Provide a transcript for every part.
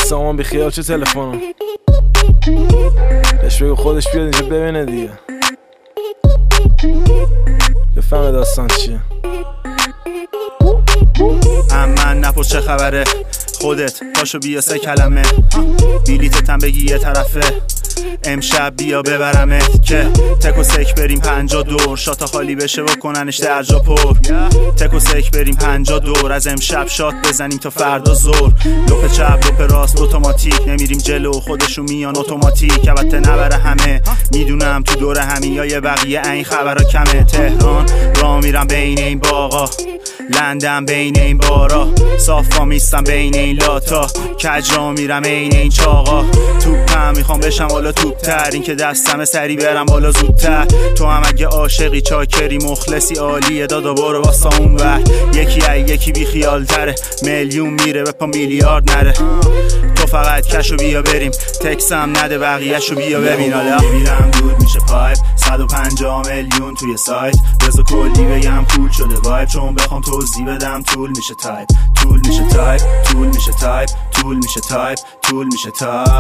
سامان بیخیال چه تلفنم بهش بگو خودش بیاد اینجا ببینه دیگه بفهمه داستان چیه. من نپرس چه خبره خودت پاشو بیا 3 کلمه بیلیتتم بگی یه طرفه امشب بیا ببرمت که تک و سک بریم 50 دور شاتا خالی بشه و کننش درجا پر تک و سک بریم 50 دور از امشب شات بزنیم تا فردا زور لپ چپ لپ راست اتوماتیک نمیریم جلو خودشون میان اتوماتیک البته نبره همه میدونم تو دور همین بقیه این خبرها کمه تهران راه میرم بین این باغا لندن بین این بارا صافا میستم بین این لاتا کج را میرم این این چاقا توپم میخوام بشم بالا توپتر این که دستم سری برم بالا زودتر تو هم اگه عاشقی چاکری مخلصی عالیه دادا برو واسه اون ور یکی بی خیال تره میلیون میره به پا میلیارد نره تو فقط کشو بیا بریم تکسم نده بقیهشو بیا ببین حالا میرم دود میشه پایپ 150 میلیون توی سایت بذار کلی بگم کول شده وایب چون بخوام توضیح بدم طول میشه تایپ طول میشه تایپ طول میشه تایپ طول میشه تایپ طول میشه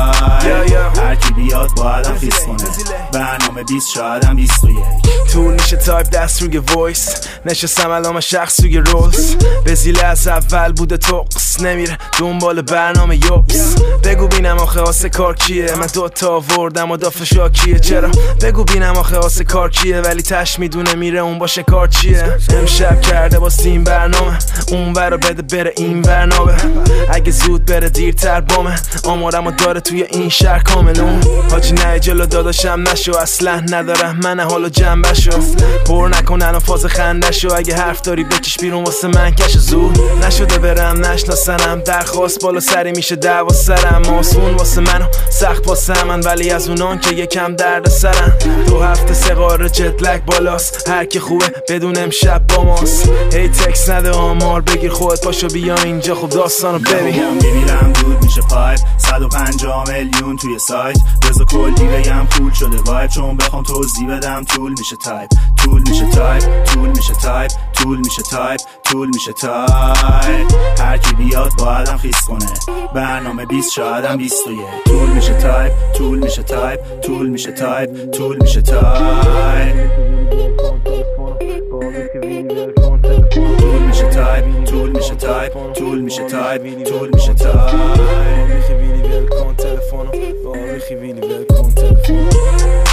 تایپ هر کی بیاد بایدم خیس کنه برنامه 20 شایدم 21 طول میشه تایپ دست روی وایس نشستم علامه شخص روی رولز بزیله از اول بوده توقس نمیره دنبال برنامه یوبس بگو بینم آخه آسه کار کیه من دوتا آوردم و دافه شاکیه چرا بگو بینم آخه آسه کار کیه ولی تش میدونه میره اون باشه کار چیه امشب کرده با این برنامه اون ورا بده بره این برنامه اگه زود بره دیرتر بامه آمارمو داره توی این شهر کاملون حاجی نه جلو داداشم نشو اصلا ندارم من حالو جنبشو پر نکنن و فاز خندشو اگه حرف داری بکش بیرون واسه من کش زود نشده برم نشناسنم درخواست بالا سری میشه دعوا سرم آسون واسه منو سخت واسه من ولی از اونان که یکم درد سرم 2 هفته سقار جتلک بالاست هر کی خوبه بدون امشب با ماست هی تکس نده آمار بگیر خودت پاشو بیا اینجا خب داستانو ببین میبینم دود میشه پایپ 150 میلیون توی سایت بذار کلی بگم کول شده وایب چون بخوام توضیح بدم طول میشه تایپ طول میشه تایپ طول میشه تایپ طول میشه تایپ طول میشه تایپ هر کی بیاد بایدم خیس کنه برنامه 20 شایدم 21 طول میشه تایپ طول میشه تایپ طول میشه تایپ طول میشه تایپ طول میشه تایپ طول میشه تایپ طول میشه تایپ طول میشه تایپ تلفن